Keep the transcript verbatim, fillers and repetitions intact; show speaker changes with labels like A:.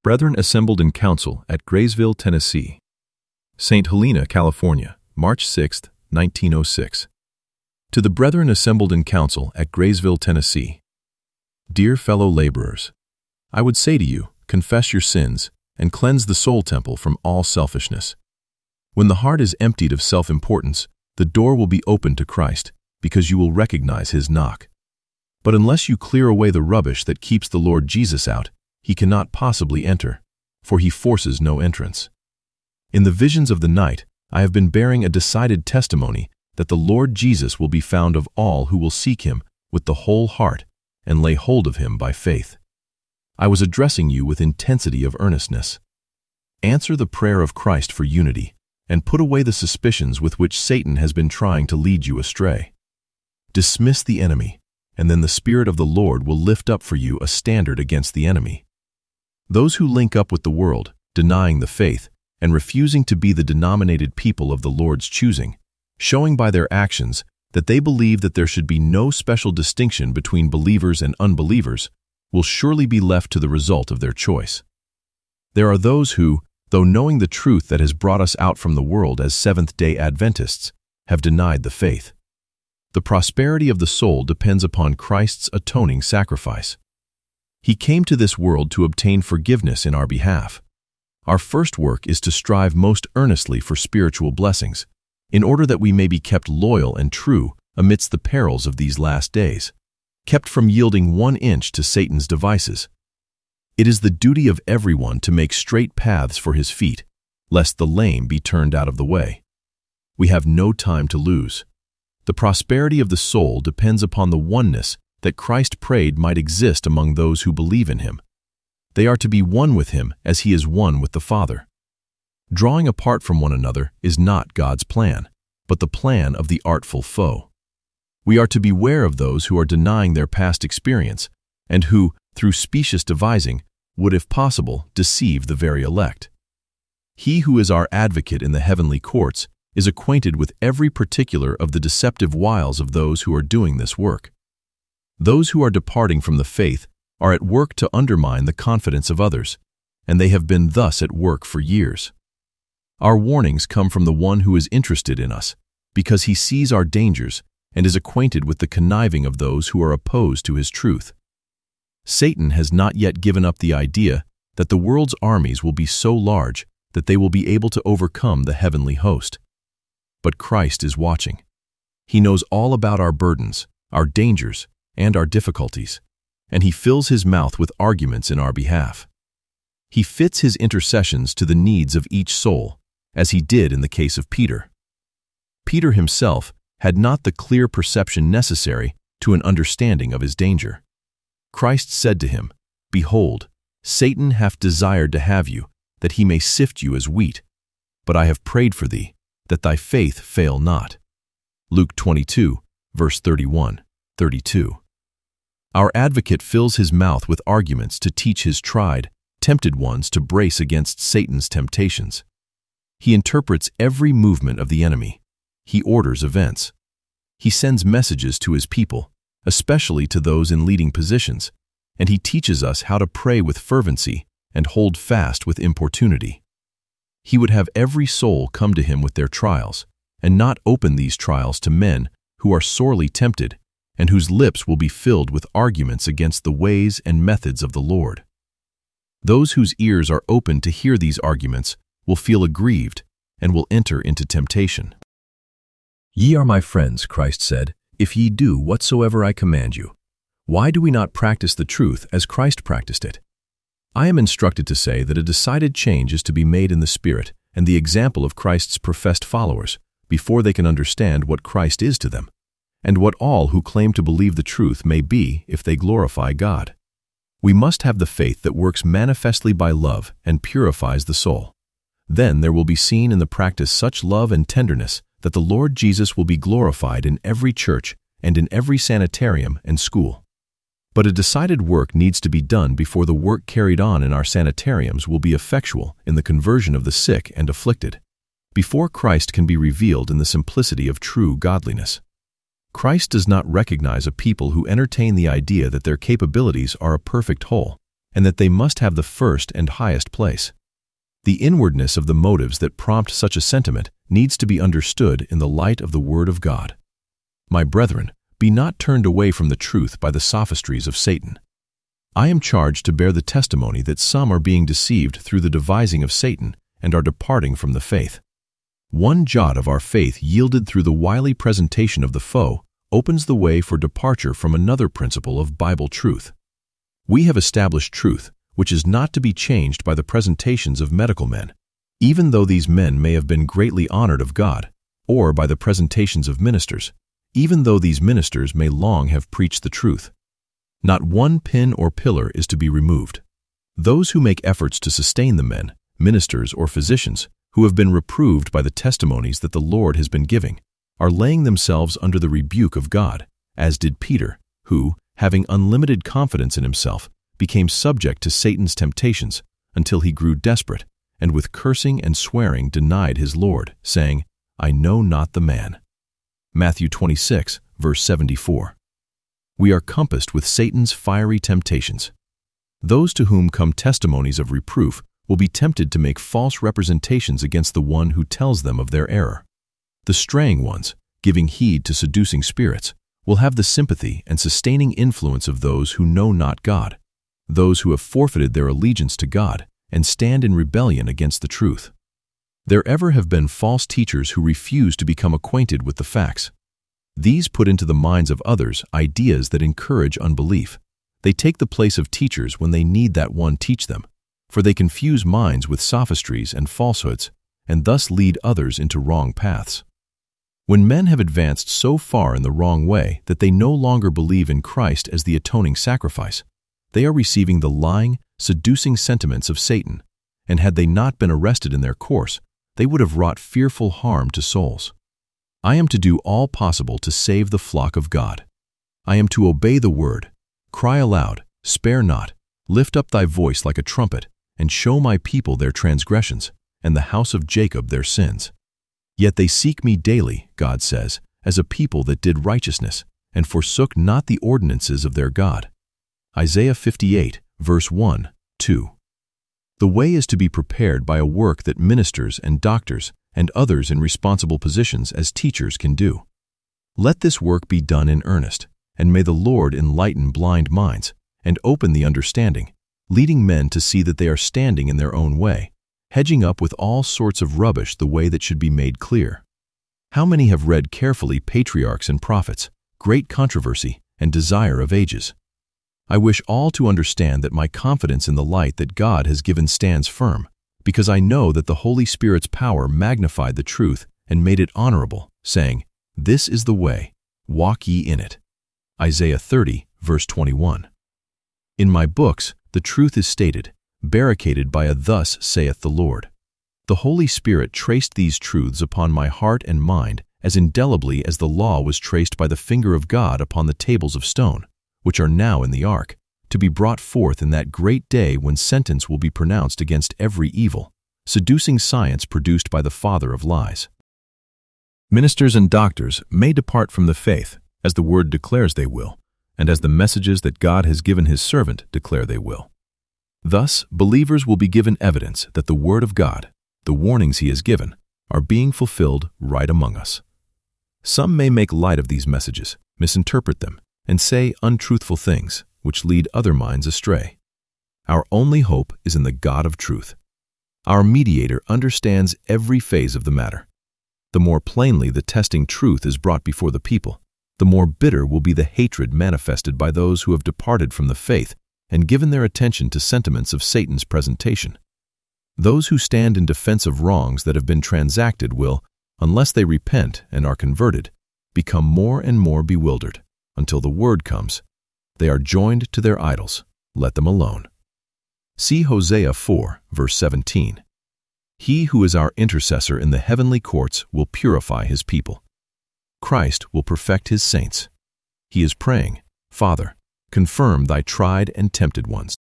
A: Brethren assembled in council at Graysville, Tennessee. Saint Helena, California, March sixth, nineteen oh six. To the brethren assembled in council at Graysville, Tennessee. Dear fellow laborers, I would say to you, confess your sins and cleanse the soul temple from all selfishness. When the heart is emptied of self-importance, the door will be opened to Christ, because you will recognize his knock. But unless you clear away the rubbish that keeps the Lord Jesus out, he cannot possibly enter, for he forces no entrance. In the visions of the night, I have been bearing a decided testimony that the Lord Jesus will be found of all who will seek him with the whole heart and lay hold of him by faith. I was addressing you with intensity of earnestness. Answer the prayer of Christ for unity, and put away the suspicions with which Satan has been trying to lead you astray. Dismiss the enemy, and then the Spirit of the Lord will lift up for you a standard against the enemy. Those who link up with the world, denying the faith, and refusing to be the denominated people of the Lord's choosing, showing by their actions that they believe that there should be no special distinction between believers and unbelievers, will surely be left to the result of their choice. There are those who, though knowing the truth that has brought us out from the world as Seventh-day Adventists, have denied the faith. The prosperity of the soul depends upon Christ's atoning sacrifice. He came to this world to obtain forgiveness in our behalf. Our first work is to strive most earnestly for spiritual blessings, in order that we may be kept loyal and true amidst the perils of these last days, kept from yielding one inch to Satan's devices. It is the duty of everyone to make straight paths for his feet, lest the lame be turned out of the way. We have no time to lose. The prosperity of the soul depends upon the oneness that Christ prayed might exist among those who believe in him. They are to be one with him as he is one with the Father. Drawing apart from one another is not God's plan, but the plan of the artful foe. We are to beware of those who are denying their past experience, and who, through specious devising, would, if possible, deceive the very elect. He who is our advocate in the heavenly courts is acquainted with every particular of the deceptive wiles of those who are doing this work. Those who are departing from the faith are at work to undermine the confidence of others, and they have been thus at work for years. Our warnings come from the one who is interested in us, because he sees our dangers and is acquainted with the conniving of those who are opposed to his truth. Satan has not yet given up the idea that the world's armies will be so large that they will be able to overcome the heavenly host. But Christ is watching. He knows all about our burdens, our dangers, and our difficulties, and he fills his mouth with arguments in our behalf. He fits his intercessions to the needs of each soul, as he did in the case of Peter. Peter himself had not the clear perception necessary to an understanding of his danger. Christ said to him, "Behold, Satan hath desired to have you, that he may sift you as wheat. But I have prayed for thee, that thy faith fail not." Luke twenty-two, verse thirty-one, thirty-two. Our advocate fills his mouth with arguments to teach his tried, tempted ones to brace against Satan's temptations. He interprets every movement of the enemy. He orders events. He sends messages to his people, especially to those in leading positions, and he teaches us how to pray with fervency and hold fast with importunity. He would have every soul come to him with their trials, and not open these trials to men who are sorely tempted and whose lips will be filled with arguments against the ways and methods of the Lord. Those whose ears are open to hear these arguments will feel aggrieved and will enter into temptation. Ye are my friends, Christ said, if ye do whatsoever I command you. Why do we not practice the truth as Christ practiced it? I am instructed to say that a decided change is to be made in the spirit and the example of Christ's professed followers before they can understand what Christ is to them, and what all who claim to believe the truth may be if they glorify God. We must have the faith that works manifestly by love and purifies the soul. Then there will be seen in the practice such love and tenderness that the Lord Jesus will be glorified in every church and in every sanitarium and school. But a decided work needs to be done before the work carried on in our sanitariums will be effectual in the conversion of the sick and afflicted, before Christ can be revealed in the simplicity of true godliness. Christ does not recognize a people who entertain the idea that their capabilities are a perfect whole, and that they must have the first and highest place. The inwardness of the motives that prompt such a sentiment needs to be understood in the light of the Word of God. My brethren, be not turned away from the truth by the sophistries of Satan. I am charged to bear the testimony that some are being deceived through the devising of Satan and are departing from the faith. One jot of our faith yielded through the wily presentation of the foe opens the way for departure from another principle of Bible truth. We have established truth, which is not to be changed by the presentations of medical men, even though these men may have been greatly honored of God, or by the presentations of ministers, even though these ministers may long have preached the truth. Not one pin or pillar is to be removed. Those who make efforts to sustain the men, ministers, or physicians who have been reproved by the testimonies that the Lord has been giving are laying themselves under the rebuke of God, as did Peter, who, having unlimited confidence in himself, became subject to Satan's temptations until he grew desperate and with cursing and swearing denied his Lord, saying, I know not the man. Matthew twenty-six, verse seventy-four. We are compassed with Satan's fiery temptations. Those to whom come testimonies of reproof will be tempted to make false representations against the one who tells them of their error. The straying ones, giving heed to seducing spirits, will have the sympathy and sustaining influence of those who know not God, those who have forfeited their allegiance to God and stand in rebellion against the truth. There ever have been false teachers who refuse to become acquainted with the facts. These put into the minds of others ideas that encourage unbelief. They take the place of teachers when they need that one teach them, for they confuse minds with sophistries and falsehoods, and thus lead others into wrong paths. When men have advanced so far in the wrong way that they no longer believe in Christ as the atoning sacrifice, they are receiving the lying, seducing sentiments of Satan, and had they not been arrested in their course, they would have wrought fearful harm to souls. I am to do all possible to save the flock of God. I am to obey the word, cry aloud, spare not, lift up thy voice like a trumpet, and show my people their transgressions, and the house of Jacob their sins. Yet they seek me daily, God says, as a people that did righteousness, and forsook not the ordinances of their God. Isaiah fifty-eight, verse one, two. The way is to be prepared by a work that ministers and doctors and others in responsible positions as teachers can do. Let this work be done in earnest, and may the Lord enlighten blind minds and open the understanding, leading men to see that they are standing in their own way, hedging up with all sorts of rubbish the way that should be made clear. How many have read carefully Patriarchs and Prophets, Great Controversy, and Desire of Ages? I wish all to understand that my confidence in the light that God has given stands firm, because I know that the Holy Spirit's power magnified the truth and made it honorable, saying, This is the way, walk ye in it. Isaiah thirty, verse twenty-one. In my books, the truth is stated, barricaded by a Thus saith the Lord. The Holy Spirit traced these truths upon my heart and mind as indelibly as the law was traced by the finger of God upon the tables of stone, which are now in the ark, to be brought forth in that great day when sentence will be pronounced against every evil, seducing science produced by the father of lies. Ministers and doctors may depart from the faith, as the Word declares they will, and as the messages that God has given His servant declare they will. Thus, believers will be given evidence that the Word of God, the warnings He has given, are being fulfilled right among us. Some may make light of these messages, misinterpret them, and say untruthful things, which lead other minds astray. Our only hope is in the God of truth. Our mediator understands every phase of the matter. The more plainly the testing truth is brought before the people, the more bitter will be the hatred manifested by those who have departed from the faith and given their attention to sentiments of Satan's presentation. Those who stand in defense of wrongs that have been transacted will, unless they repent and are converted, become more and more bewildered, until the word comes, they are joined to their idols, let them alone. See Hosea four, verse seventeen. He who is our intercessor in the heavenly courts will purify his people. Christ will perfect his saints. He is praying, Father, confirm thy tried and tempted ones.